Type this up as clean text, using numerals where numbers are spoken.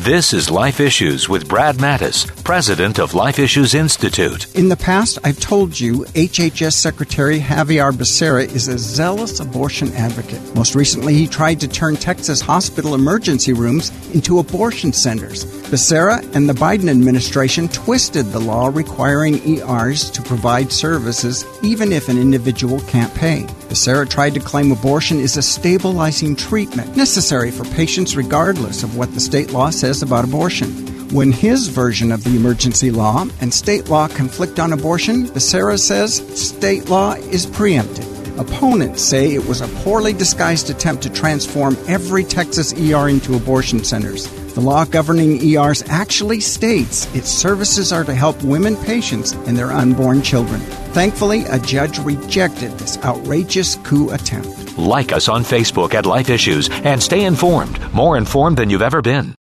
This is Life Issues with Brad Mattis, president of Life Issues Institute. In the past, I've told you HHS Secretary Javier Becerra is a zealous abortion advocate. Most recently, he tried to turn Texas hospital emergency rooms into abortion centers. Becerra and the Biden administration twisted the law requiring ERs to provide services even if an individual can't pay. Becerra tried to claim abortion is a stabilizing treatment necessary for patients regardless of what the state law says about abortion. When his version of the emergency law and state law conflict on abortion, Becerra says state law is preempted. Opponents say it was a poorly disguised attempt to transform every Texas ER into abortion centers. The law governing ERs actually states its services are to help women patients and their unborn children. Thankfully, a judge rejected this outrageous coup attempt. Like us on Facebook at Life Issues and stay informed, more informed than you've ever been.